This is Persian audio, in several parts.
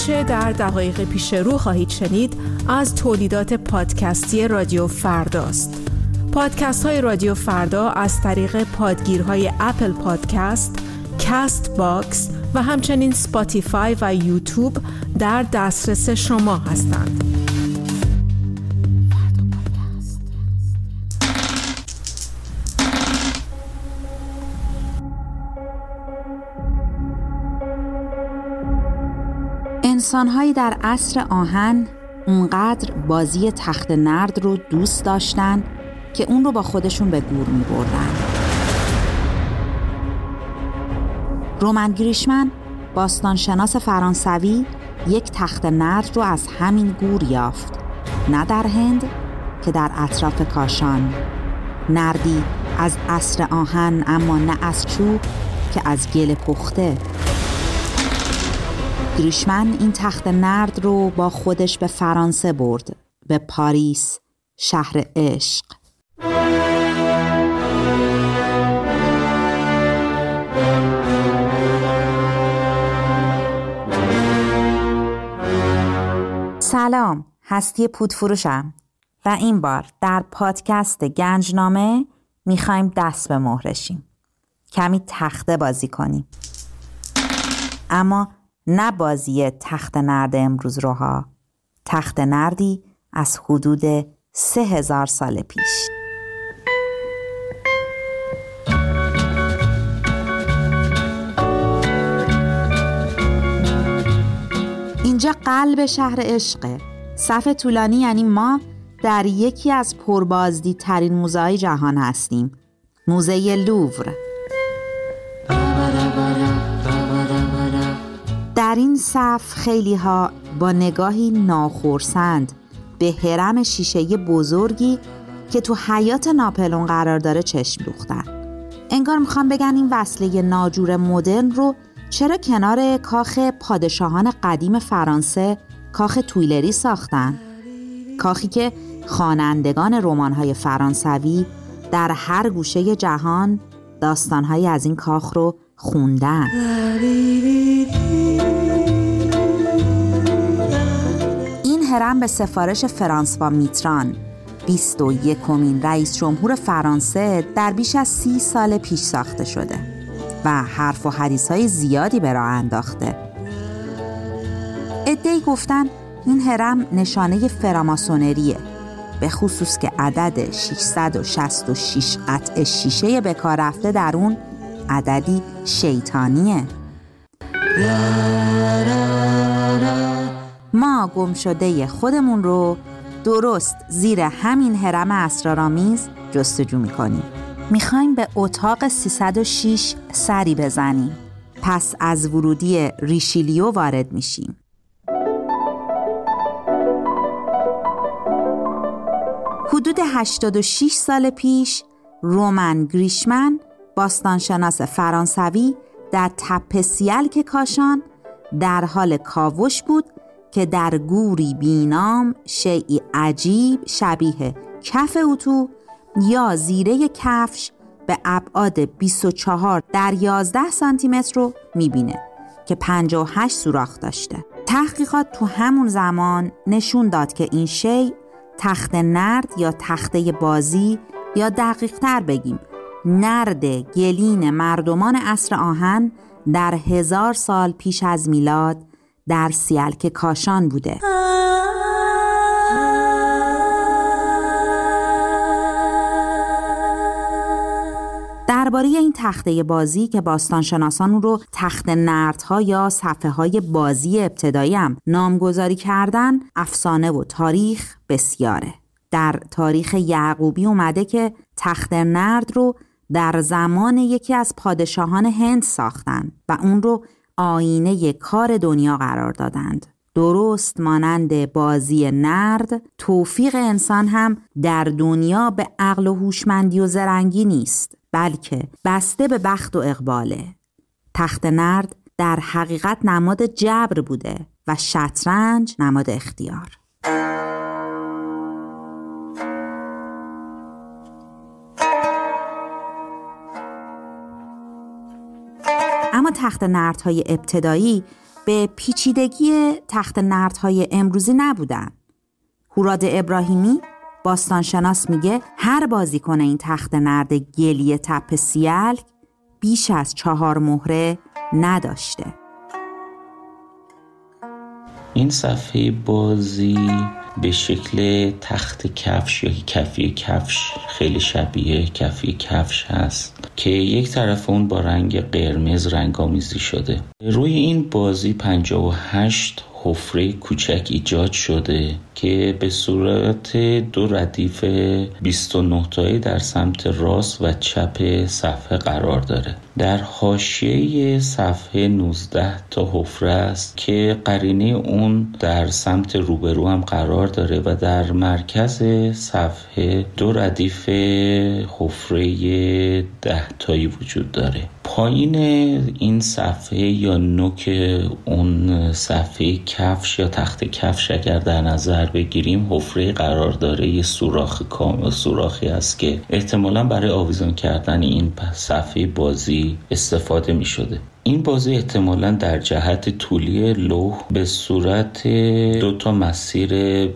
آنچه در دقایق پیش رو خواهید شنید از تولیدات پادکستی رادیو فرداست. پادکست های رادیو فردا از طریق پادگیرهای اپل پادکست، کست باکس و همچنین سپاتیفای و یوتیوب در دسترس شما هستند. انسان‌هایی در عصر آهن اونقدر بازی تخت نرد رو دوست داشتن که اون رو با خودشون به گور می‌بردن. رومن گریشمن، باستانشناس فرانسوی، یک تخت نرد رو از همین گور یافت، نه در هند که در اطراف کاشان. نردی از عصر آهن، اما نه از چوب که از گل پخته. گریشمن این تخت نرد رو با خودش به فرانسه برد، به پاریس، شهر عشق. سلام، هستی پودفروشم و این بار در پادکست گنجنامه میخوایم دست به مهرشیم، کمی تخته بازی کنیم، اما نه بازی تخت نرد امروز روها، تخت نردی از حدود 3000 سال پیش. اینجا قلب شهر عشقه. صف طولانی یعنی ما در یکی از پربازدیدترین موزه‌های جهان هستیم، موزه لوور. در این صف خیلی ها با نگاهی ناخرسند به هرم شیشه‌ای بزرگی که تو حیاط ناپلئون قرار داره چشم دوختن. انگار میخوان بگن این وصله ناجور مدرن رو چرا کنار کاخ پادشاهان قدیم فرانسه، کاخ تویلری ساختن؟ کاخی که خوانندگان رمان‌های فرانسوی در هر گوشه جهان داستان‌هایی از این کاخ رو خوندن. این هرم به سفارش فرانسوا میتران، 21مین رئیس جمهور فرانسه، در بیش از 30 سال پیش ساخته شده و حرف و حدیث‌های زیادی به راه انداخته. عده‌ای گفتن این هرم نشانه فراماسونریه، به خصوص که عدد 666 قطعه شیشه به کار رفته در اون عددی شیطانیه. ما گم شده خودمون رو درست زیر همین هرم اسرارآمیز جستجو می‌کنیم. می‌خوایم به اتاق 306 سری بزنیم. پس از ورودی ریشیلیو وارد میشیم. حدود 86 سال پیش رومن گریشمن، باستانشناس فرانسوی، در تپه سیلک کاشان در حال کاوش بود که در گوری بینام شیئی عجیب شبیه کف اتو یا زیره کفش به ابعاد 24 در 11 سانتی متر رو میبینه که 58 سوراخ داشته. تحقیقات تو همون زمان نشون داد که این شیء تخت نرد یا تخته بازی، یا دقیق تر بگیم نرد گلین مردمان عصر آهن در 1000 سال پیش از میلاد در سیلک کاشان بوده. درباره این تخته بازی که باستانشناسان رو تخت نردها یا صفحه‌های بازی ابتدایی هم نامگذاری کردن، افسانه و تاریخ بسیاره. در تاریخ یعقوبی اومده که تخت نرد رو در زمان یکی از پادشاهان هند ساختن و اون رو آینه کار دنیا قرار دادند. درست مانند بازی نرد، توفیق انسان هم در دنیا به عقل و هوشمندی و زرنگی نیست، بلکه بسته به بخت و اقباله. تخت نرد در حقیقت نماد جبر بوده و شطرنج نماد اختیار. اما تخت نردهای ابتدایی به پیچیدگی تخت نردهای امروزی نبودن. هوراد ابراهیمی باستانشناس میگه هر بازیکن این تخت نرد گلی تپه سیلک بیش از 4 مهره نداشته. این صفحه بازی به شکل تخت کفش یا کفی کفش خیلی شبیه کفی کفش هست که یک طرف اون با رنگ قرمز رنگامیزی شده. روی این بازی 58 حفره کوچک ایجاد شده که به صورت 2 ردیف 29 تایی در سمت راست و چپ صفحه قرار داره. در حاشیه صفحه 19 تا حفره است که قرینه اون در سمت روبرو هم قرار داره و در مرکز صفحه 2 ردیف حفره 10 تایی وجود داره. پایین این صفحه یا نوک اون صفحه کفش یا تخت کفش اگر در نظر بگیریم حفره قرار داره. یه سوراخ کامل سوراخی است که احتمالاً برای آویزان کردن این صفحه بازی استفاده می شده. این بازی احتمالاً در جهت طولی لوح به صورت 2 مسیر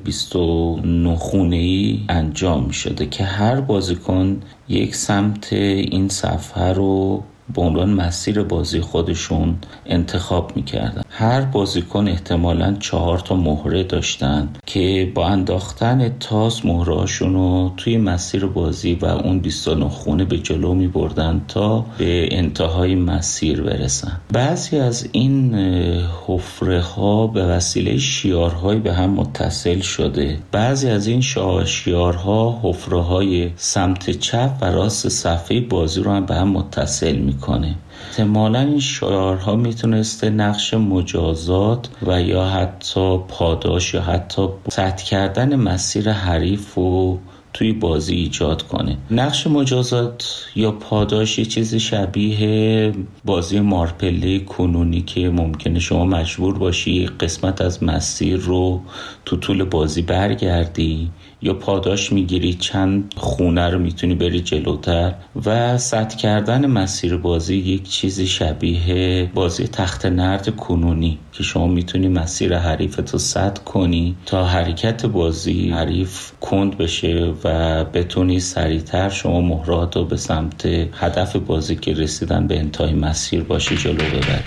29 خونه‌ای انجام می شده که هر بازیکن یک سمت این صفحه رو به عنوان مسیر بازی خودشون انتخاب میکردن. هر بازیکن احتمالاً 4 مهره داشتن که با انداختن تاس مهرهاشون رو توی مسیر بازی و اون 29 خونه به جلو میبردن تا به انتهای مسیر برسن. بعضی از این حفره ها به وسیله شیارهایی به هم متصل شده. بعضی از این شیارها حفره های سمت چپ و راست صفحه بازی رو هم به هم متصل میکنه. احتمالاً این شعارها میتونسته نقش مجازات و یا حتی پاداش یا حتی سد کردن مسیر حریف و توی بازی ایجاد کنه. نقش مجازات یا پاداش یه چیز شبیه بازی مارپله کنونی که ممکنه شما مجبور باشی قسمت از مسیر رو تو طول بازی برگردی یا پاداش میگیری چند خونه رو میتونی بری جلوتر. و سد کردن مسیر بازی یک چیزی شبیه بازی تخت نرد کنونی که شما میتونی مسیر حریفتو سد کنی تا حرکت بازی حریف کند بشه و بتونی سریعتر شما مهرهاتو به سمت هدف بازی که رسیدن به انتهای مسیر باشه جلو ببری.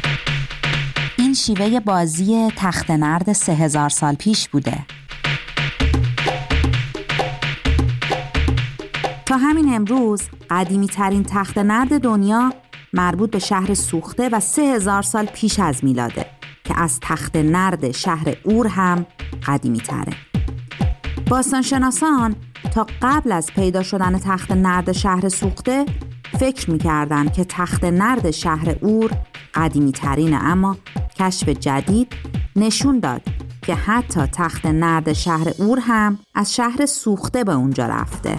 این شیوه بازی تخت نرد 3000 سال پیش بوده. تا همین امروز قدیمی ترین تخت نرد دنیا مربوط به شهر سوخته و 3000 سال پیش از میلاده که از تخت نرد شهر اور هم قدیمی تره. باستانشناسان تا قبل از پیدا شدن تخت نرد شهر سوخته فکر میکردن که تخت نرد شهر اور قدیمی ترینه، اما کشف جدید نشون داد که حتی تخت نرد شهر اور هم از شهر سوخته به اونجا رفته.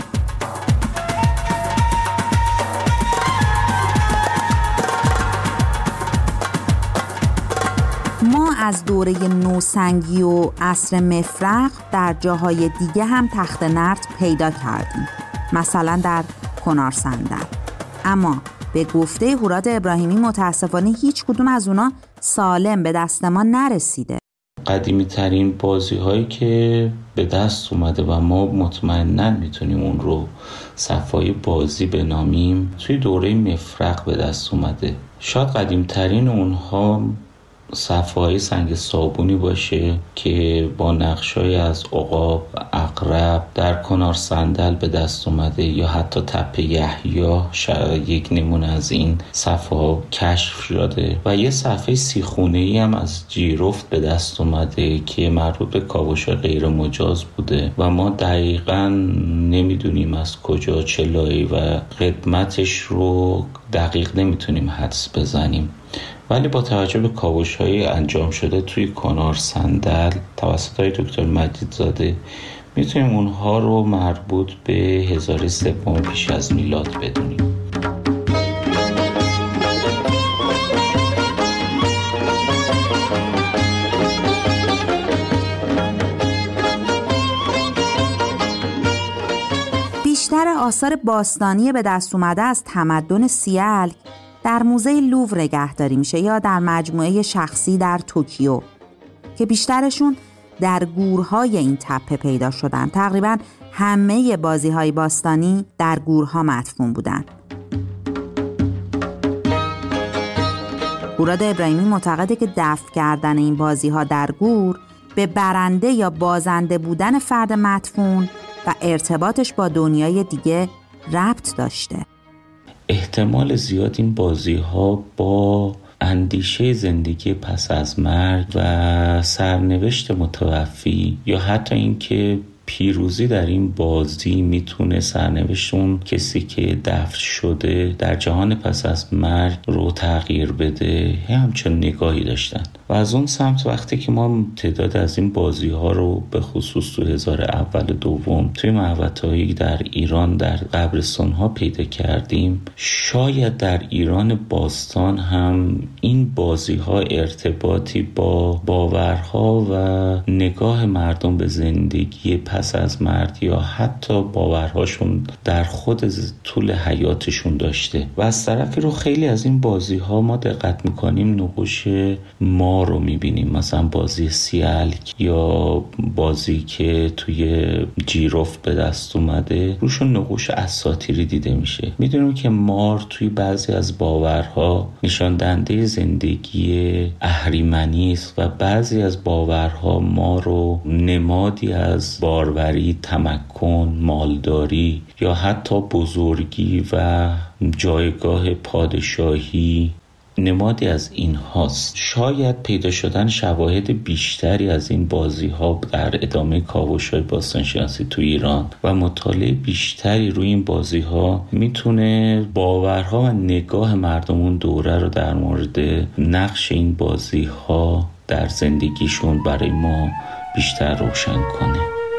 ما از دوره نوسنگی و عصر مفرق در جاهای دیگه هم تخت نرد پیدا کردیم، مثلا در کنار صندل، اما به گفته هوراد ابراهیمی متاسفانه هیچ کدوم از اونا سالم به دست ما نرسیده. قدیمی ترین بازی هایی که به دست اومده و ما مطمئناً میتونیم اون رو صفحه بازی بنامیم توی دوره مفرق به دست اومده. شاید قدیمی ترین اونها صفحه‌های سنگ صابونی باشه که با نقش‌های از عقاب، عقرب در کنار صندل به دست اومده، یا حتی تپه یحیی یک نمونه از این صفحه کشف شده و یه صفحه 30 خونه‌ای هم از جیرفت به دست اومده که مربوط به کاوش غیر مجاز بوده و ما دقیقاً نمیدونیم از کجا چه لایه‌ای و قدمتش رو دقیق نمیتونیم حدس بزنیم. ولی با توجه به کاوش‌های انجام شده توی کنار صندل توسط دکتر مجیدزاده میتونیم اونها رو مربوط به 1003 پیش از میلاد بدونیم. بیشتر آثار باستانی به دست اومده از تمدن سیلک در موزه لوور نگهداری میشه یا در مجموعه شخصی در توکیو که بیشترشون در گورهای این تپه پیدا شدن. تقریباً همه بازی‌های باستانی در گورها مدفون بودن. هوراد ابراهیمی معتقده که دفن کردن این بازی‌ها در گور به برنده یا بازنده بودن فرد مدفون و ارتباطش با دنیای دیگه ربط داشته. احتمال زیاد این بازی‌ها با اندیشه زندگی پس از مرگ و سرنوشت متوفی یا حتی اینکه پیروزی در این بازی میتونه سرنوشت اون کسی که دفن شده در جهان پس از مرگ رو تغییر بده، همچون نگاهی داشتن. و از اون سمت وقتی که ما تعداد از این بازی ها رو به خصوص تو هزار اول دوم توی محوطه‌ای در ایران در قبرستان ها پیدا کردیم، شاید در ایران باستان هم این بازی ها ارتباطی با باورها و نگاه مردم به زندگی پس از مرگ یا حتی باورهاشون در خود طول حیاتشون داشته. و از طرفی رو خیلی از این بازی ها ما دقت میکنیم نقوش ما رو میبینیم، مثلا بازی سیلک یا بازی که توی جیروف به دست اومده روشون نقوش اساطیری دیده میشه. میدونیم که مار توی بعضی از باورها نشان دهنده زندگی اهریمنی است و بعضی از باورها ما رو نمادی از باروری، تمکن، مالداری یا حتی بزرگی و جایگاه پادشاهی نمادی از این هاست. شاید پیدا شدن شواهد بیشتری از این بازی ها در ادامه کاوش‌های باستانشناسی تو ایران و مطالعه بیشتری روی این بازی ها میتونه باورها و نگاه مردم اون دوره رو در مورد نقش این بازی ها در زندگیشون برای ما بیشتر روشن کنه.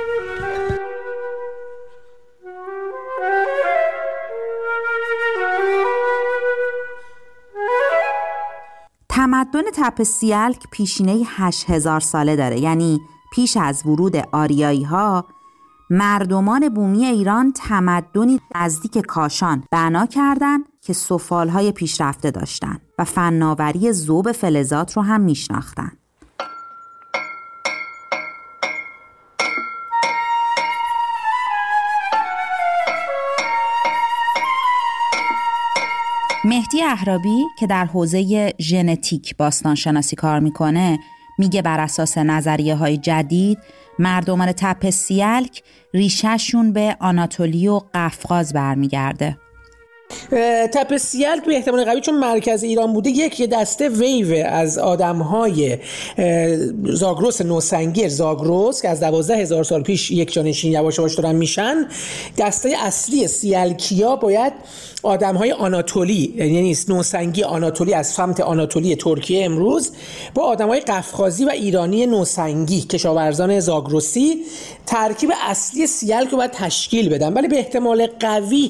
تمدن تپه سیلک پیشینه 8000 ساله داره، یعنی پیش از ورود آریایی ها مردمان بومی ایران تمدنی نزدیک کاشان بنا کردن که سفالهای پیشرفته داشتن و فناوری ذوب فلزات رو هم میشناختن. مهدی اهرابی که در حوزه ژنتیک باستانشناسی کار میکنه میگه بر اساس نظریه‌های جدید مردمان تپه سیلک ریشه‌شون به آناتولی و قفقاز برمیگرده. تپه سیلک به احتمال قوی چون مرکز ایران بوده یک دسته ویو از آدم‌های زاگرس نوسنگی زاگرس که از 12000 سال پیش یک جانشین یواش یواش دارن میشن. دسته اصلی سیلکیا باید آدم‌های آناتولی، یعنی نوسنگی آناتولی از سمت آناتولی ترکیه امروز با آدم‌های قفقازی و ایرانی نوسنگی کشاورزان زاگرسی ترکیب اصلی سیلک رو باید تشکیل بدن. ولی به احتمال قوی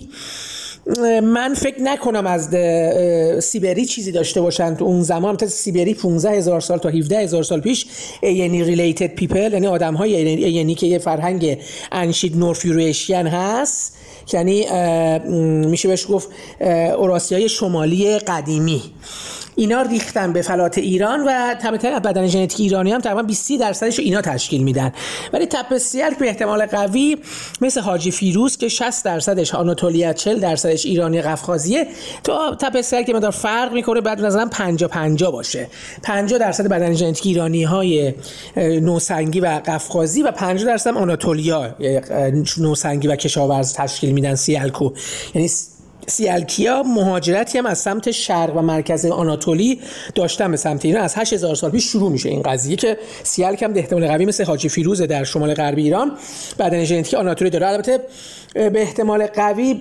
من فکر نکنم از سیبری چیزی داشته باشن تو اون زمان. تا سیبری 15000 سال تا 17000 سال پیش یعنی ریلیتد پیپل، یعنی آدم‌های یعنی که یه فرهنگ انشید نورث یوریشین هست، یعنی میشه بهش گفت اوراسیای شمالی قدیمی. اینا ریختن به فلات ایران و طبعا بدن ژنتیک ایرانی هم تقریبا 20% اینا تشکیل میدن. ولی تپه سیلک به احتمال قوی مثل حاجی فیروز که 60% آناتولیا 40% ایرانی قفقازیه، تو تپه سیلک مقدار فرق میکنه، بعد مثلا 50-50 باشه. 50% بدن ژنتیک ایرانی های نوسنگی و قفقازی و 50% آناتولیا نوسنگی و کشاورز تشکیل میدن سیلکو. یعنی سیلکیا مهاجرتی هم از سمت شرق و مرکز آناتولی داشتن به سمت ایران. از 8000 سال پیش شروع میشه این قضیه که سیلک هم به احتمال قوی مثل حاجی فیروز در شمال غربی ایران بدن ژنتیک آناتولی داره. البته به احتمال قوی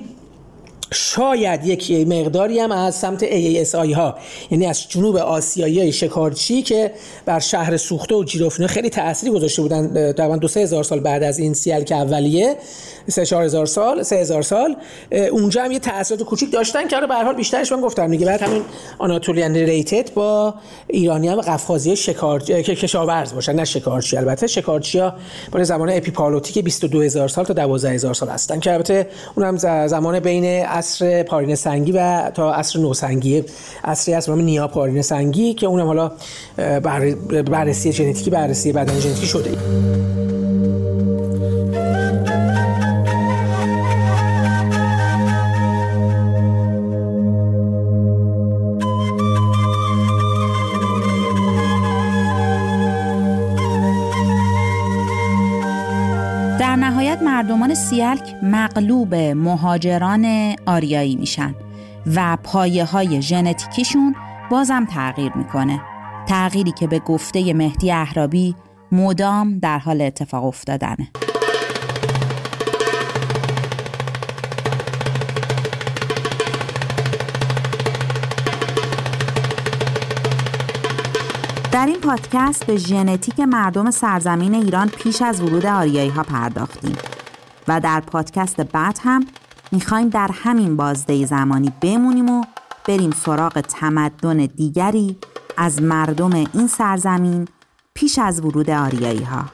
شاید یک مقداری هم از سمت AASI ها، یعنی از جنوب آسیایی شکارچی که بر شهر سوخته و جیروف خیلی تأثیری گذاشته بودن تقریبا 2-3 سال بعد از این سیلک اولیه، 3-4 سال اونجا هم یه تأثیرات کوچیک داشتن که حالا به هر حال بیشترش من گفتم دیگه. بعد همین آناتولیان ریلیتد با ایرانیان و قفقازی کشاورز باشن، نه شکارچی. البته شکارچی‌ها با زمان اپیپالوتیک 22000 سال تا 12000 سال هستن که البته اونم زمان بین عصر پارین سنگی و تا عصر نوسنگی، عصری هست به نام نیا پارین سنگی که اونم حالا بررسی ژنتیکی، بررسی بدن ژنتیکی شده. در نهایت مردمان سیلک مغلوب مهاجران آریایی میشن و پایه‌های ژنتیکیشون بازم تغییر میکنه. تغییری که به گفته مهدی اهرابی مدام در حال اتفاق افتادنه. در این پادکست به ژنتیک مردم سرزمین ایران پیش از ورود آریایی ها پرداختیم و در پادکست بعد هم میخوایم در همین بازده زمانی بمونیم و بریم سراغ تمدن دیگری از مردم این سرزمین پیش از ورود آریایی ها.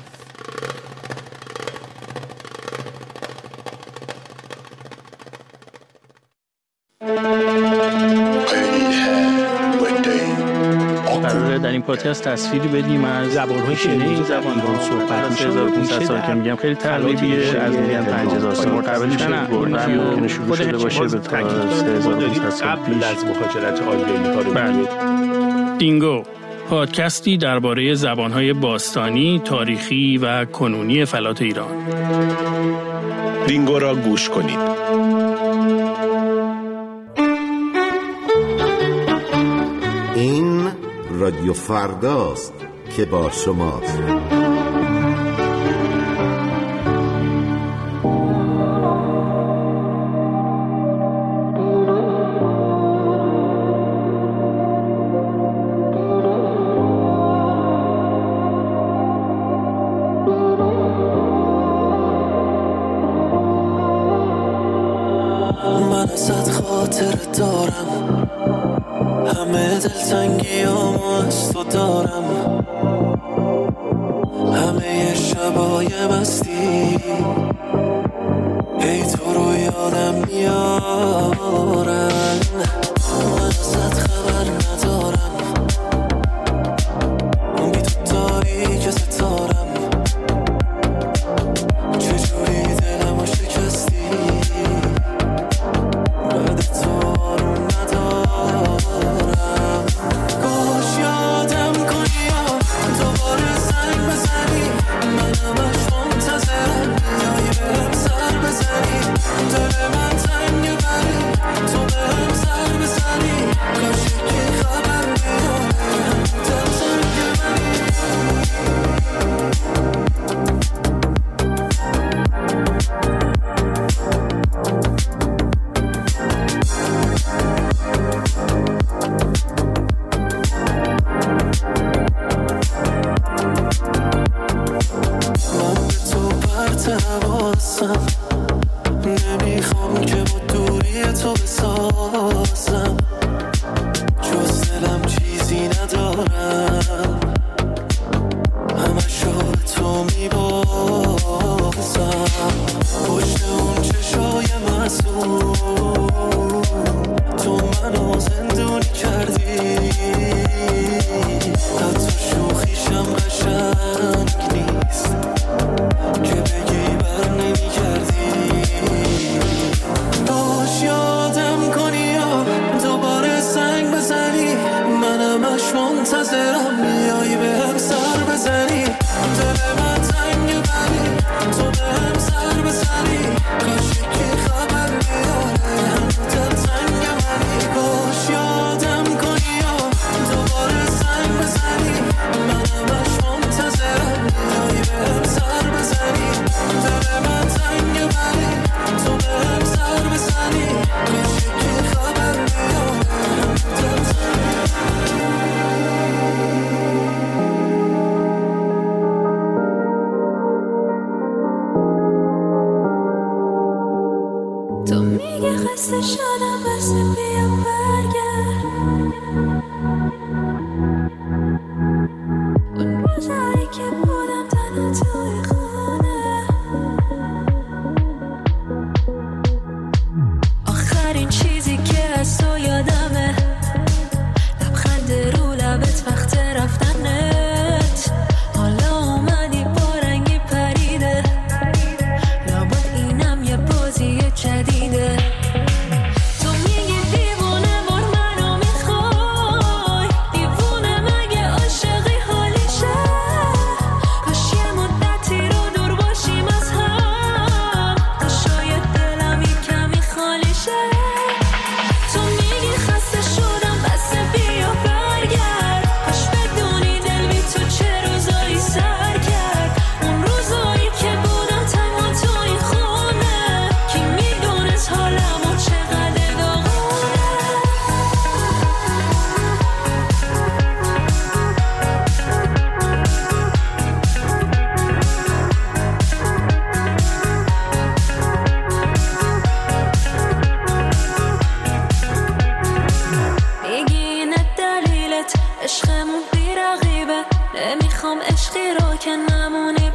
در این پادکست تصویری بدیم از زبان‌های شنیده این زبان با صحبت میشه 1500 سال که میگم خیلی تقریبیه از میگن 5000 سال مرتبط شده گفتن شروع شده باشه به 3500 سال پیش از مهاجرت آریایی ها. دینگو پادکستی درباره زبان‌های باستانی، تاریخی و کنونی فلات ایران. دینگو را گوش کنید. این رادیو فرداست که با شماست. من ازت خاطر دارم، همه دلتنگیامو از تو دارم، همه شبای مستی ای تو رو یادم میارن. من ازت خبر ندارم، بی تو تاریک ستارم، چجوری دلمو شکستی بعد تو آروم ندارم. کاش یادم کنی یا دوباره زنگ بزنی، منم اش منتظرم بیایی بهم سر بزنی، دل من تنگ بری تو بهم سر بزنی، کاش یکی خبر بیاره دل تنگ بری. من به تو پرت حواسم، نمیخوام که با دوری تو بسازم، جز دلم چیزی ندارم، همشو به تو میبازم. پشت اون چشای معصوم تو منو زندونی کردی، حتی شوخیشم قشنگ نیست که بگی بر نمی کردی. باش یادم کنی یا دوباره زنگ بزنی، منم اش منتظرم بیایی بهم سر بزنی، دل من تنگ بری تو بهم سر بزنی، کاش یکی خبر بیاره هم دل تنگ منی. باش یادم کنی یا دوباره زنگ بزنی، منم اش منتظرم بیایی بهم سر بزنی، دل من تنگ بری تو بهم سر بزنی، کاش یکی خبر بیاره هم دل تنگ تو میگه خسته شدم بس بیا برگرد، اون روزایی که بودم تنها توی خونه، آخه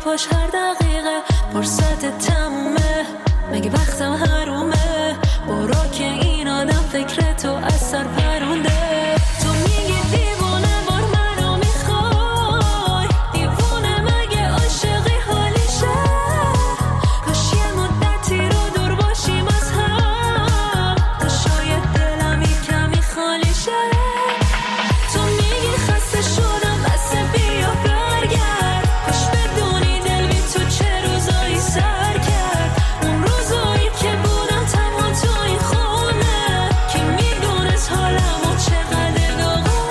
کاش هر دقیقه فرصت تمومه، مگه وقتم حرومه؟ برو که این آدم فکر تو از سر پرونده. تو میگی دیوونه بار منو میخوای، دیوونه مگه عاشقی حالیشه؟ کاش یه مدتی رو دور باشیم از هم، تا شاید دلم یک کمی خالی شه. تو میگی خسته شدم بس بیا برگرد، کاش بدونی دل بی تو چه روزایی سر کرد. اون روزایی که بودم تنها تو این خونه، که میدونست حالمو چقدر داغونه.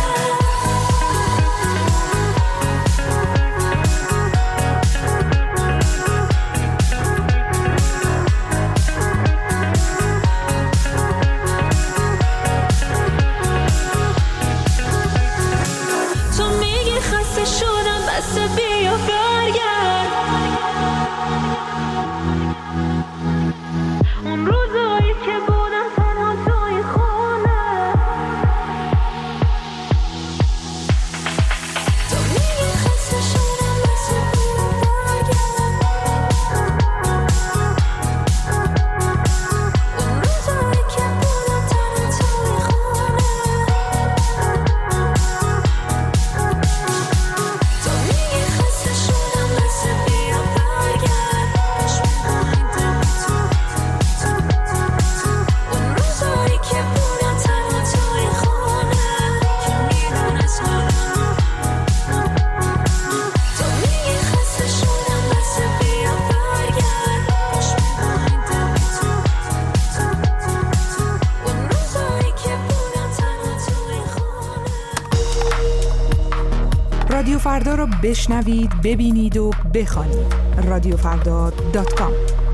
تو میگی خسته شدم بس بیا برگرد، اون روزایی که بودم تنها تو این خونه. تو میگی خسته شدم بس بیا برگرد، اون روزایی که بودم تنها تو این خونه. تو میگی خسته شدم بس بیا برگرد، کاش می‌خوایم دل تو، اون روزایی که بودم تنها تو این خونه، که میدونست حالمو. تو میگی خسته شدم بس بیا برگرد، کاش می‌خوایم دل تو، اون روزایی که بودم تنها تو این خونه. رادیو فردا رو بشنوید، ببینید و بخوانید. رادیوفردا.com.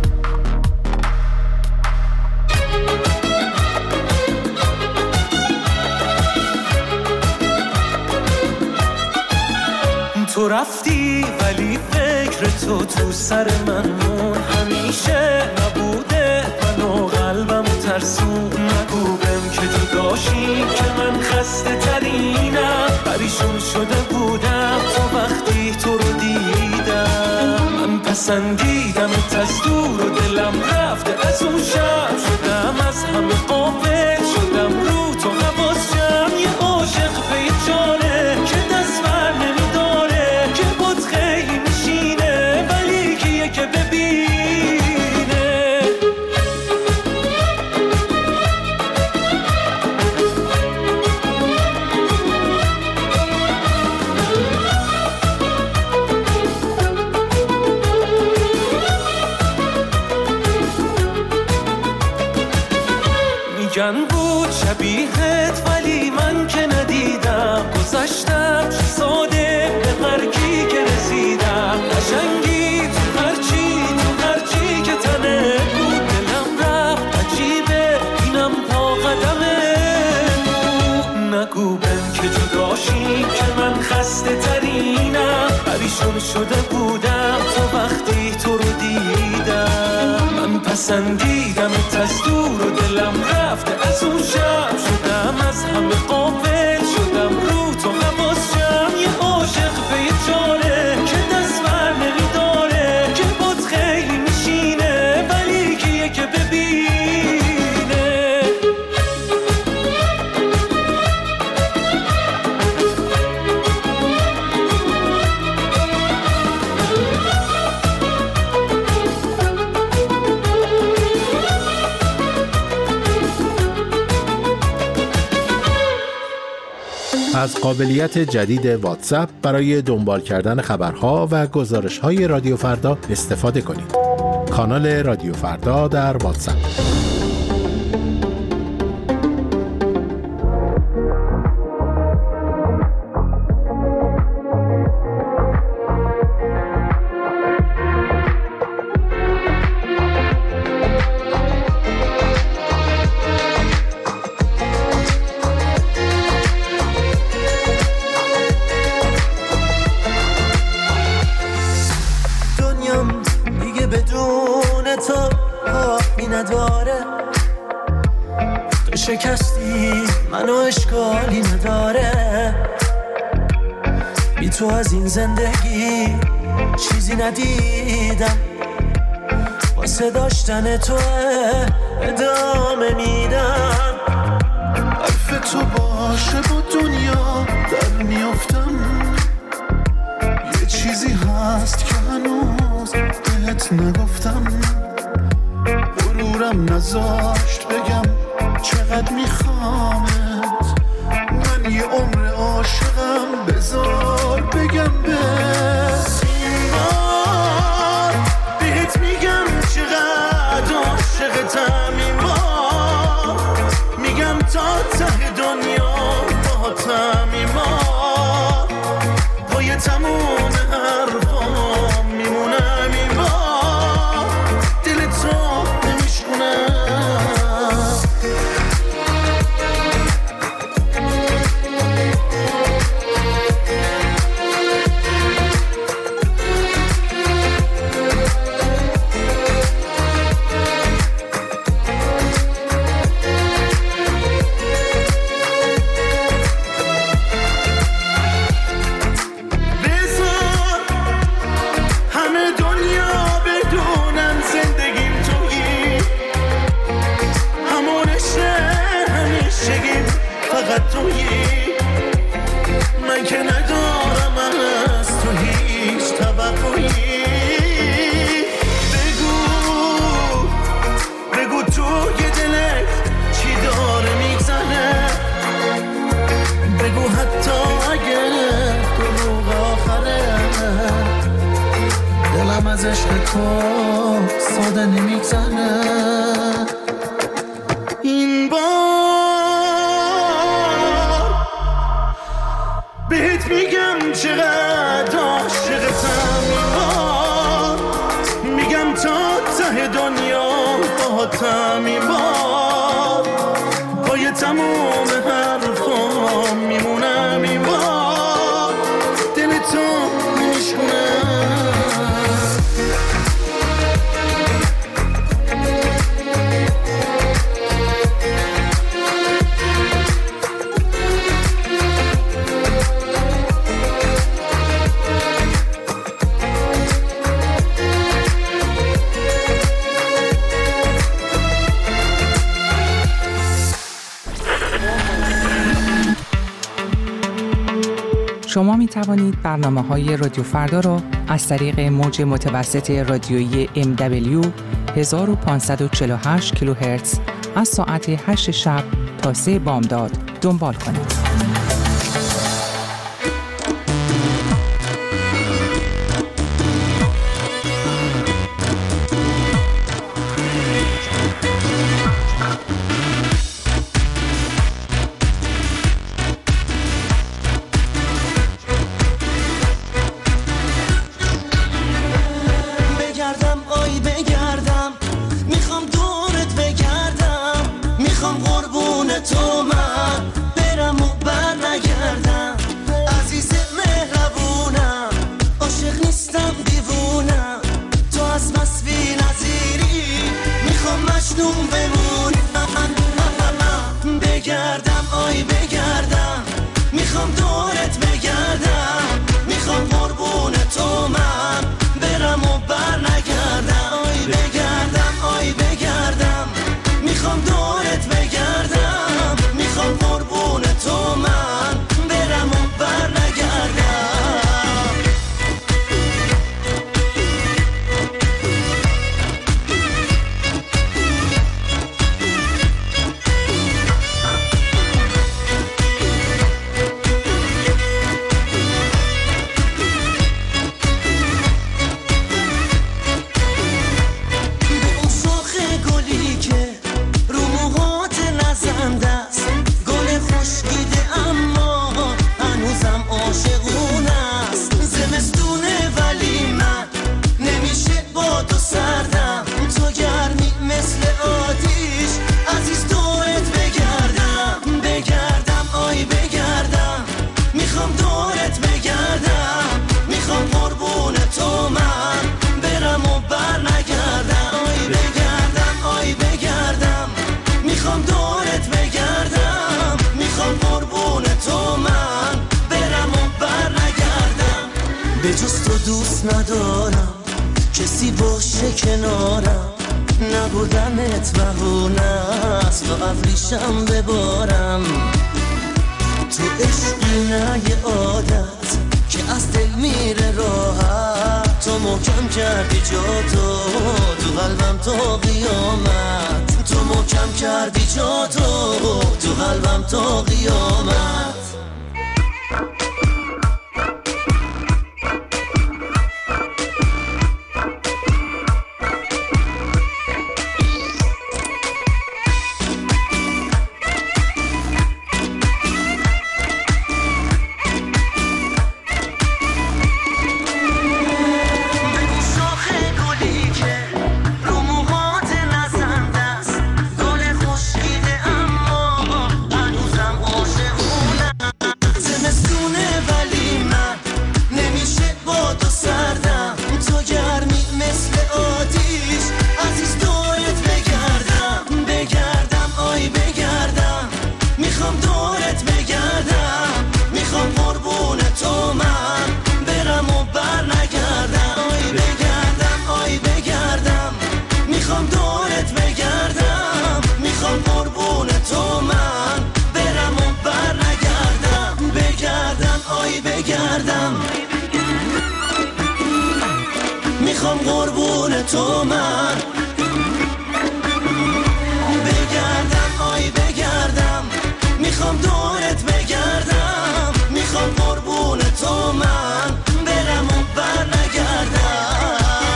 تو رفتی ولی فکر تو سر من مون، همیشه نبوده من و قلبم ترسون. نگو بهم که جداشی که من خسته ترینم، پریشون شده بودم تا وقتی تو رو دیدم. من پسندیدمت از دور و دلم رفته از اون شب، شدم از همه قافل، شدم رو تو حواسم. یه عاشق به یه جانه که دست بر نمیداره، که بود خیلی میشینه ولی کیه که ببینه. میگن بود شبیهت ولی من که ندیدم، گذشتم چه ساده به مرگی که رسیدم. قشنگی تو هرچی که تنه بود، دلم رفت عجیبه اینم پا قدمه بود. نگو بهم که جداشی که من خسته ترینم، پریشون شده بودم تا وقتی تو رو دیدم. من پسندیدمت از دور و دلم رفته از اون شب، شدم از همه قافل، شدم رو تو حواسم. یه عاشق به یه جانه که دست بر نمیداره، که بود خیلی میشینه ولی کیه که ببینه. از قابلیت جدید واتساپ برای دنبال کردن خبرها و گزارش‌های رادیو فردا استفاده کنید. کانال رادیو فردا در واتساپ. شکستی منو اشکالی نداره، بی تو از این زندگی چیزی ندیدم واسه داشتن تو ادامه میدم. حرف تو باشه با دنیا در میافتم. یه چیزی هست که هنوز بهت نگفتم. غرورم نذاشت بگم چقدر میخوامت. من یه عمر عاشقم بذار بگم بس. این بار بهت میگم چقدر عاشقتم. این بار میگم تا ته دنیا باهاتم. این بار پای تموم حرفام میمونم. این بار دل تو نمیشکنم. من که ندارم از تو هیچ توقعی. بگو توی دلت چی داره میگذره. بگو حتی اگه دروغ آخره. دلم از عشق تو ساده نمیگذره. این بهت میگم چقدر عاشقتم. این بار میگم تا ته دنیا باهاتم. این بار پای تموم حرفام میمونم. این بار دل تو نمیشکنم. شما می توانید برنامه‌های رادیو فردا را از طریق موج متوسط رادیویی MW 1548 کیلوهرتز از ساعت 8 شب تا 3 بامداد دنبال کنید. به جز تو دوست ندارم. همیشه کنارم، نبودنت بهونه است تا ابریشم ببارم. تو عشقی نه یه عادت که از دل میره راحت، تو محکم کردی جاتو تو قلبم تا قیامت، تو محکم کردی جاتو تو قلبم تا قیامت. میخوام قربون تو من بگردم، آی بگردم، میخوام دورت بگردم، میخوام قربون تو من برم و بر نگردم.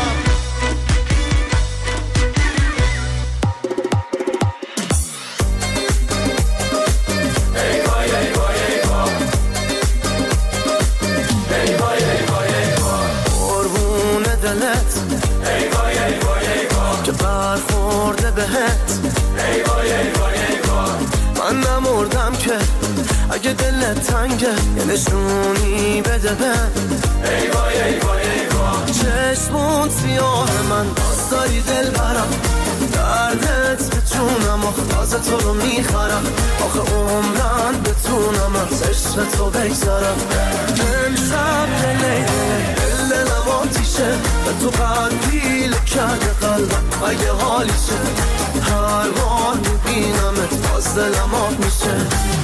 که برخورده بهت ای وای ای وای ای وای، من نمردم که اگه دلت تنگه یه نشونی بده بهم ای وای ای وای ای وای. چشمون سیاه من باز داری دل برم، دردت به جونم تازه تو رو میخرم، آخه عمرن بتونم از عشق تو بگذارم. امشب دلم آتیشه به تو قدیل کرده قلبم، اگه حالیشه هر بار میبینمت باز دلم آب میشه.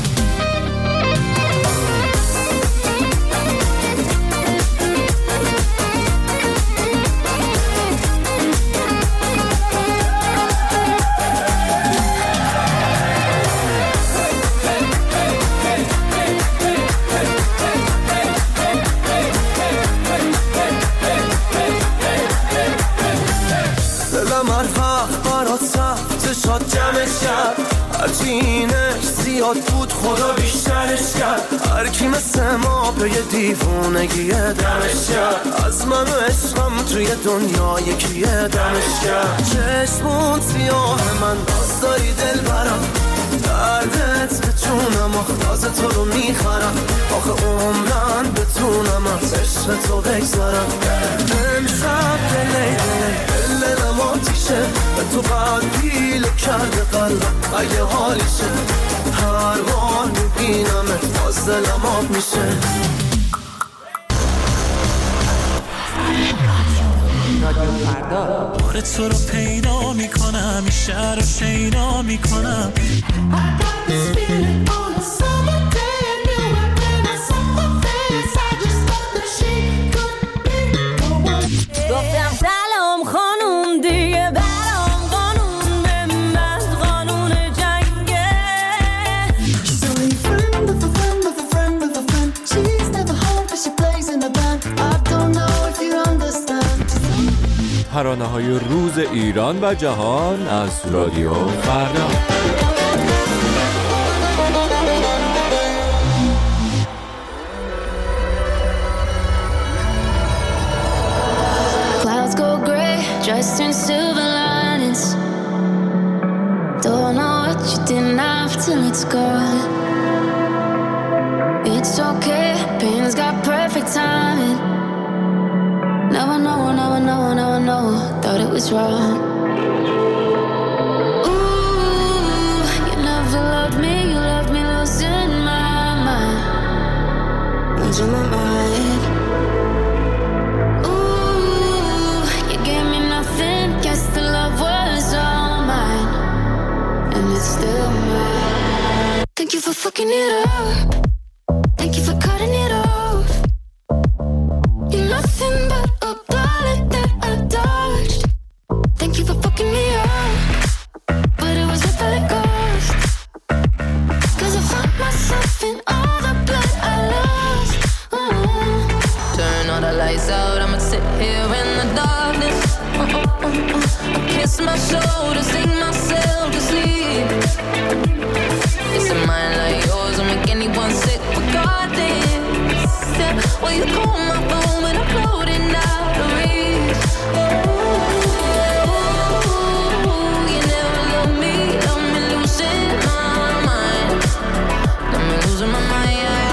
شاد جمعش کرد، هرچی اینش زیاد بود خدا بیشترش کرد، هر کی مثل ما به یه دیوونگی دمش کرد، از من و عشقم توی دنیا یکیه دمش کرد. چشمون سیاه من باز داری دل برم، دردت به جونم تازه تو رو میخرم، آخه عمرن بتونم از عشق تو بگذارم. امشب دلم آتیشه به تو قدیل کرده قلبم، اگه حالیشه هر بار میبینمت باز دلم آب میشه. بار تو رو پیدا میکنم، این شهر رو شیدا میکنم. گفتم سلام خانوم دیگه برام قانون به من قانون جنگه. She's only friend of a friend of a friend of a friend. She's never home but she plays in a band. I don't know if you understand. ترانه‌های روز ایران و جهان از رادیو فردا. Clouds go gray, dressed in silver linings. Don't know what you didn't have till it's gone. It's okay, pain's got perfect timing. Never know, never know, never know, thought it was wrong. Ooh, you never loved me, you left me losing my mind. Losing my mind. Ooh, you gave me nothing it's still mine. Thank you for fucking it up. Thank you for cutting it off. You're nothing but a bullet that I dodged. Thank you for fucking me up, but it was worth all it cost. 'Cause I found myself in all the blood I lost. Turn all the lights out, I'ma sit here in the darkness. Kiss my shoulder, sing myself to sleep. It's a mind like yours, will make anyone sick regardless. Yeah. Well, you call my phone when I'm floating out of reach. You never love me losing my mind. Got me losing my mind.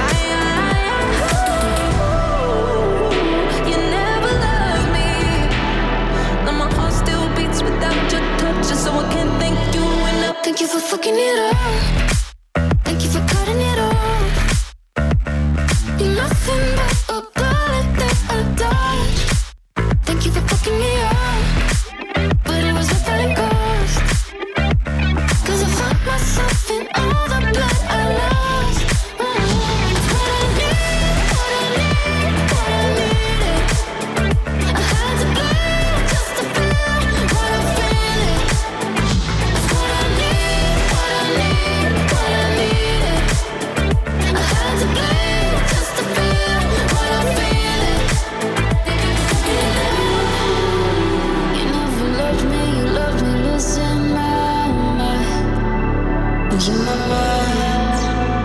You never love me. Now my heart still beats without your touch, so I can't thank you enough. Thank you for fucking it up. Thank you for cutting it off. You're nothing but a bullet that I dodged. Thank you for fucking me up, but it was worth all it cost. 'Cause I found myself in all the blood I lost. What I need, what I need, what I needed. I had to bleed just to feel what I'm feeling. What I need, what I need, what I needed. I had to bleed just to feel what I'm feeling. You never loved me, you loved me losing my mind. Losing my mind.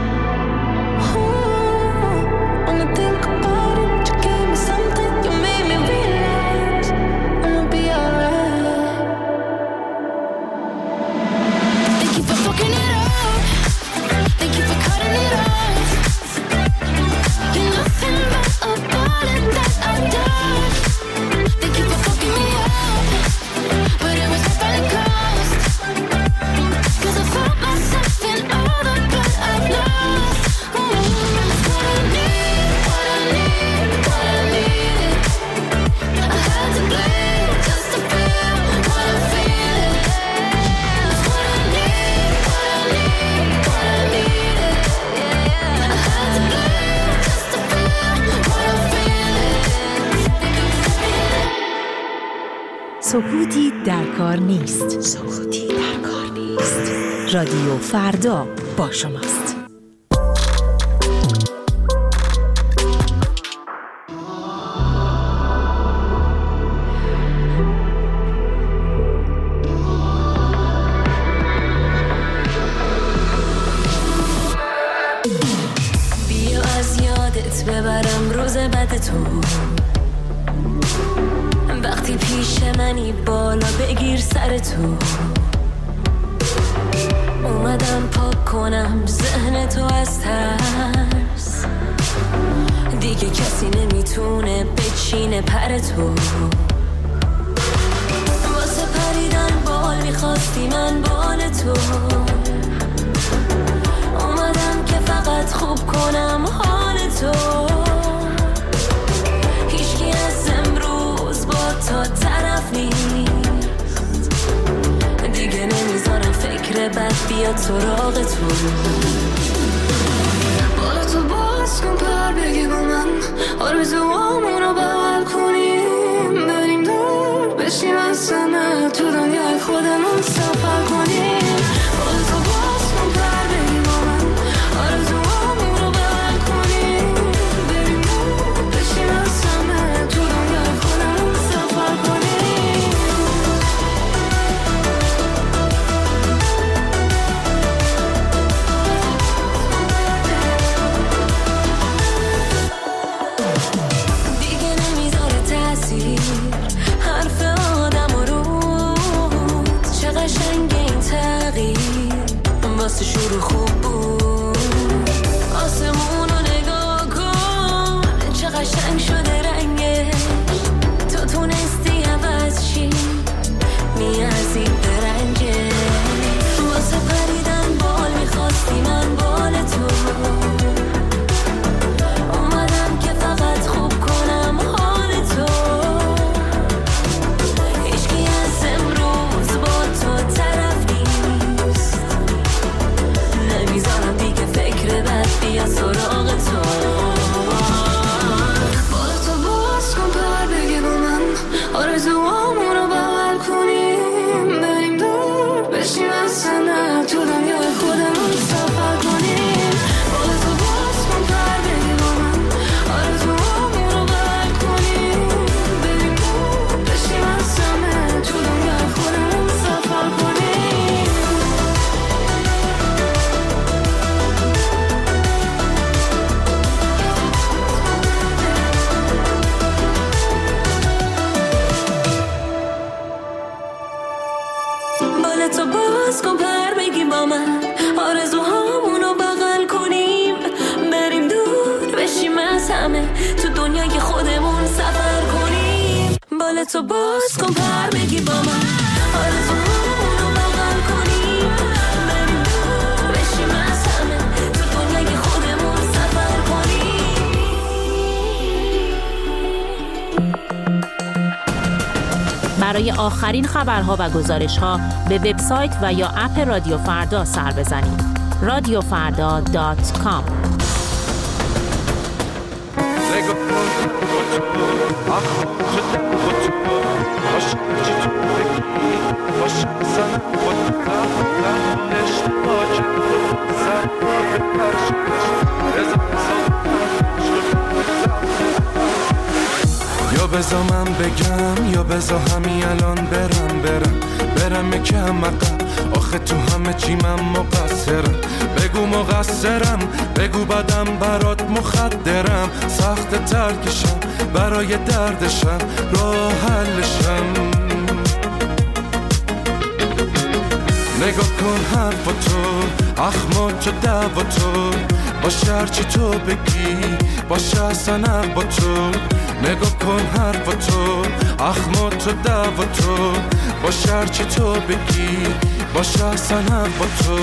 When I think about it, you gave me something, you made me realize I'ma be alright. Thank you for fucking it up. Thank you for cutting it off. You're nothing but a bullet that I dodged. Thank you for fucking me up, but it was worth all it cost. 'Cause I found myself in all the blood I've lost. What I need, what I need, what I needed. I had to bleed just to feel what I'm feeling. What I need, what I need, what I needed. I had to bleed just to feel what I'm feeling. سکوتی در کار نیست. سکوتی در کار نیست. رادیو فردا با شماست. بیا از یادت ببرم روز بد تو. وقتی پیش منی بالا بگیر سر تو. اومدم پاک کنم ذهن تو از ترس. دیگه کسی نمیتونه بچینه پر تو. واسه پریدن بال میخواستی من بال تو. اومدم که فقط خوب کنم حال تو. هیچکی از امروز با تا طرف نیست. دیگه نمیذارم فکر بد بیاد سراغ تو. بالا تو باز کن پر بگی با من آرزوامون رو بغل کنیم. بریم دور بشیم از همه تو دنیای خودمون سفر کنیم. بالا تو باز کن پر بگی با من آرزوامون رو بغل کنیم. بریم دور بشیم از همه تو دنیای خودمون سفر کنیم. واسه شروع خوب بود. آسمون رو نگاه کن چه قشنگ شده رنگش. تو تونستی عوض چی میارزی به رنگش. واسه پریدن بال میخواستی من بال تو. اومدم که فقط خوب کنم حال تو. هیچکی از امروز با تو طرف نیست. بال تو باز کن پر بگی با من آرزوهامونو بغل کنیم بریم دور بشیم از همه تو دنیای خودمون سفر کنیم بال تو باز کن پر بگی با من آرزوهامونو بغل کنیم بریم دور بشیم از همه تو دنیای خودمون سفر کنیم. برای آخرین خبرها و گزارش‌ها به وبسایت و یا اپ رادیو فردا سر بزنید. radiofarda.com. یا بذار من بگم یا بذار همین الان برم یکم عقب آخه تو همه چی من مقصرم بگو مقصرم بگو بدم برات مخدرم سخت ترکشم برای دردشم راه حلشم نگاه کن حرف تو اخمات و دعوا تو باشه هرچی تو بگی باشه اصلا با تو نگاه کن حرف تو اخمات و دعوا تو باشه هرچی تو بگی باشه اصلا با تو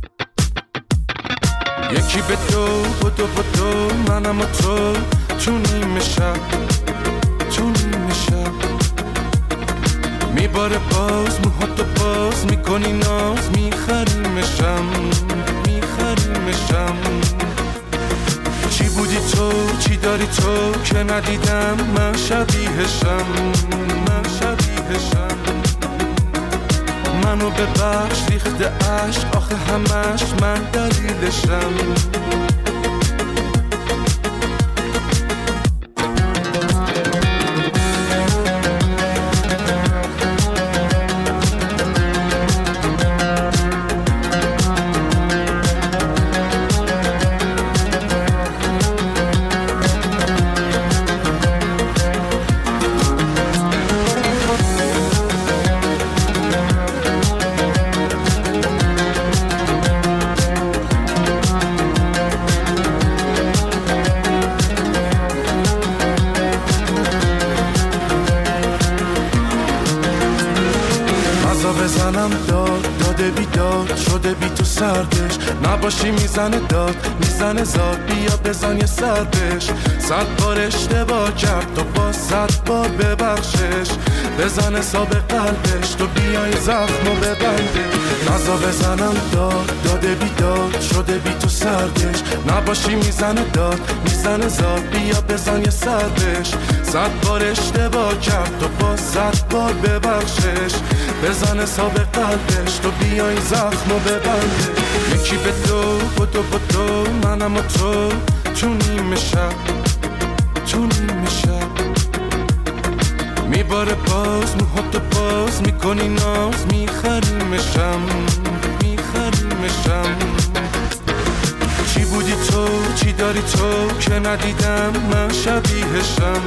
یکی به بدو منم و تو نیمه شب میباره باز موهاتو باز میکنی ناز میخریمشم چی بودی تو چی داری تو که ندیدم من شبیهشم منو ببخش ریخته عشق آخه همش من دلیلشم داده بیداد شده بی تو سردش نباشی میزنه زاد بیا بزن یه سردش 100 بار اشتباه کرد تو با 100 بار ببخشش بزن حساب قلبش تو بیای زخمو ببنده نزا بزنم داده بیداد شده بی تو سردش نباشی میزنه زاد بیا بزن یه سردش 100 بار اشتباه کرد تو با 100 بار ببخشش بزن حساب قلبش تو بیای زخمو ببنده یکی به بدو منم و تو نیمه شب میباره باز موهاتو باز میکنی ناز میخریمشم چی بودی تو چی داری تو که ندیدم من شبیهشم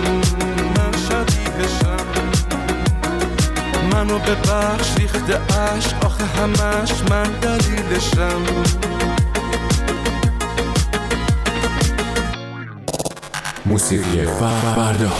منو ببخش ریخته عشق آخه همش من دلیلشم موسیقی فردا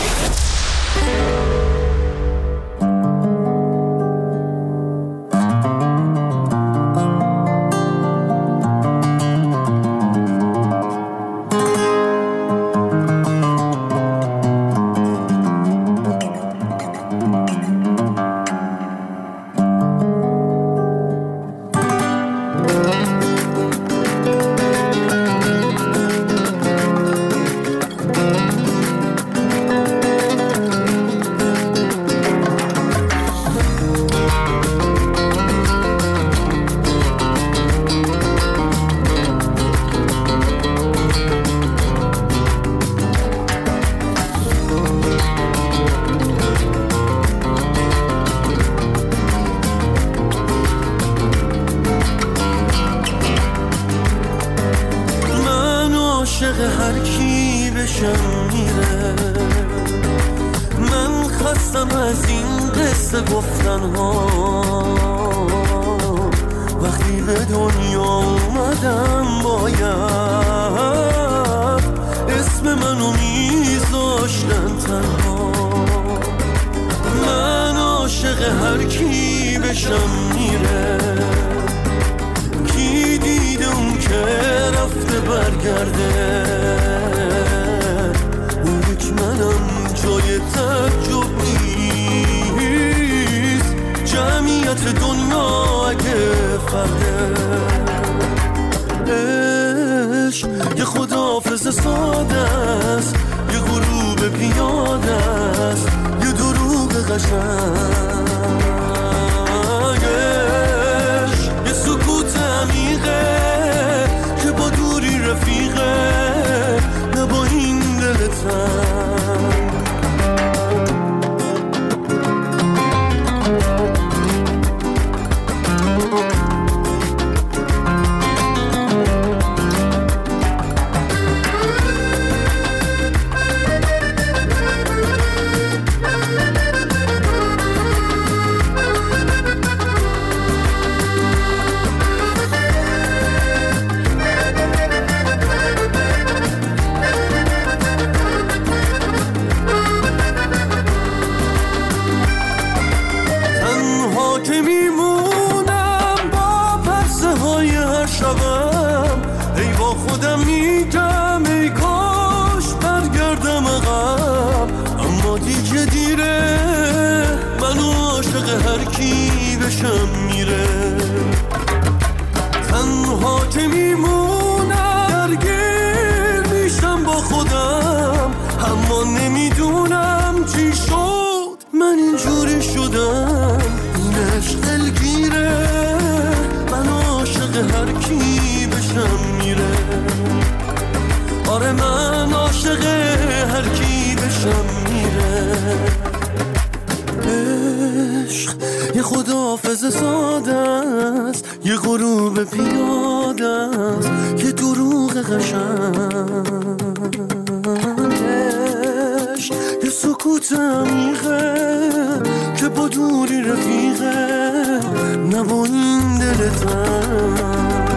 هر کی بشم میره من خستم از این قصه گفتن ها به دنیا اومدم باید اسم منو میذاشتن تنها. من عاشق هر کی بشم میره، کی دیده اون که رفته برگرده. اون یک منم جای تعجب نیست، جمعیت دنیا اگه فرده. عشق یه خداحافظ ساده است، یه غروب پیاده است، یه دروغ قشنگش، یه سکوت عمیقه که با دوری رفیقه، نه با این دل تنگ. تنها که میمونم درگیر میشم با خودم، اما نمیدونم چی شد من اینجوری شدم. این عشق دلگیره، من عاشق هر کی بشم میره. آره من عاشق هر کی بشم میره. عشق یه خداحافظ ساده است، یه غروب پیاده است، یه دروغ قشنگش، یه سکوت عمیقه که با دوری رفیقه، نه با این دل تنگ.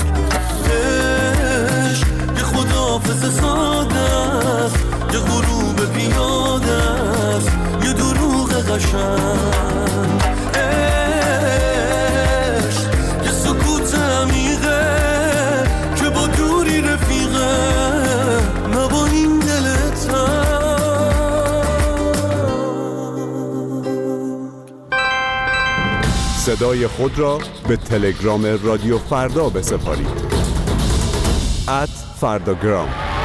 عشق یه خداحافظ ساده است، یه غروب پیاده است، یه دروغ قشنگ. عشق یه سکوت عمیقه که با دوری رفیقه، نه با این دل تنگ. صدای خود را به تلگرام رادیو فردا بسپارید. @فرداگرام.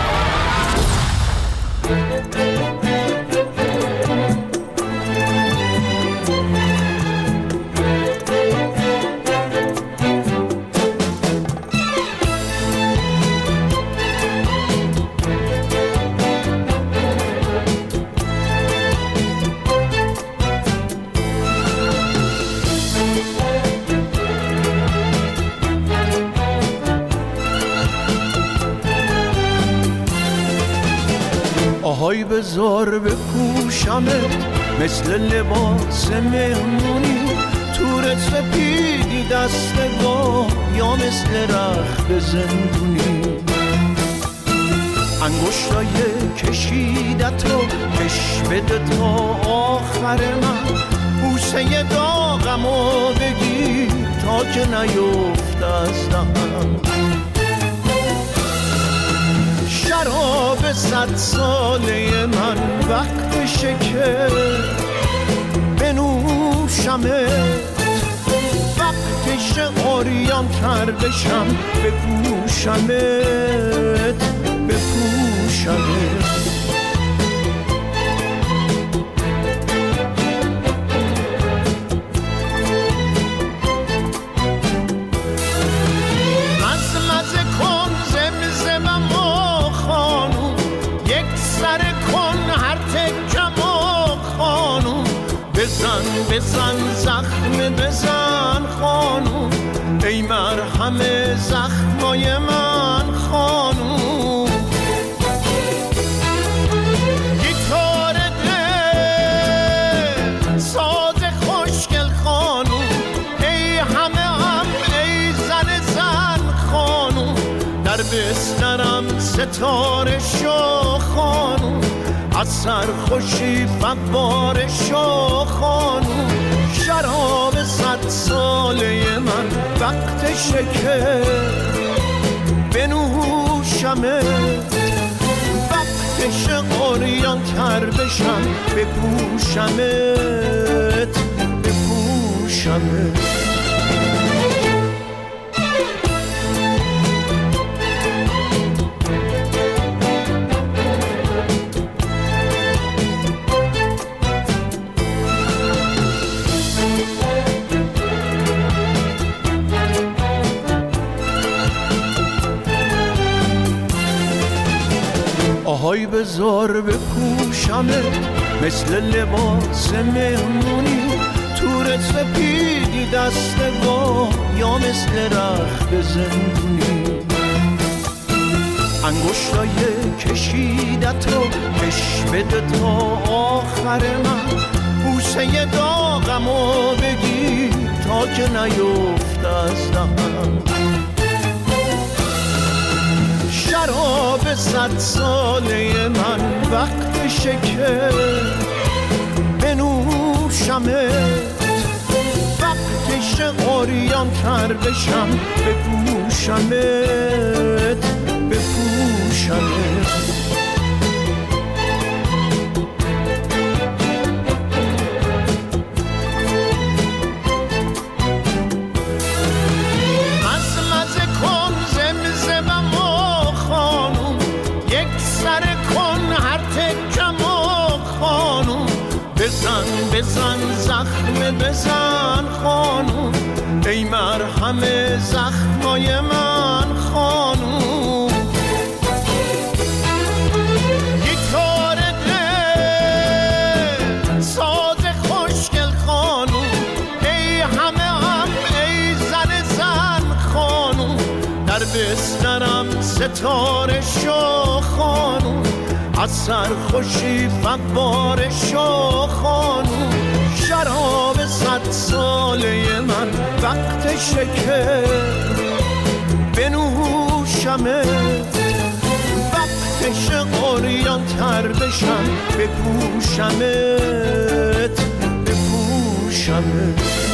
آهای بذار بپوشمت مثل لباس مهمونی، تورت سپیدی دستگاه یا مثل رخت زندونی. انگشتای کشیدتو کش بده تا آخر من، بوسه داغمو بگیر تا که نیفت از دهنم. شراب 100 ساله من وقتشه که بنوشمت، وقتشه عریان تر بشم بپوشمت بپوشمت. بزن زخم بزن خانوم، ای مرهم زخمای من خانوم. گیتار دل ساز خوشگل خانوم، ای همه هم ای زن بسترم ستاره شو خانوم، از سرخوشی فواره شو خانوم. شراب 100 ساله من وقت شکر بنوشمه، وقتش قریان تر بشم بپوشمت بپوشمت. آهای بذار بپوشمت مثل لباس مهمونی، تور سپیدی دست با یا مثل رخت زندونی. انگشتای کشیدت رو کش بده تا آخر من، بوسه داغمو بگیر تا که نیفت از دهنم. شراب 100 ساله من وقت شکر بنوشمت، وقتش قریان تر بشم بپوشمت بپوشمت. بزن زخم بزن خانوم، ای مرهم زخمای من خانوم. گیتار دل ساز خوشگل خانوم، ای همه هم ای زن خانوم. در بسترم ستاره شو خانوم، از سرخوشی فواره شو خانوم. شراب 100 ساله من وقت شکر بنوشمت، وقتش قریان تر بشم بپوشمت بپوشمت.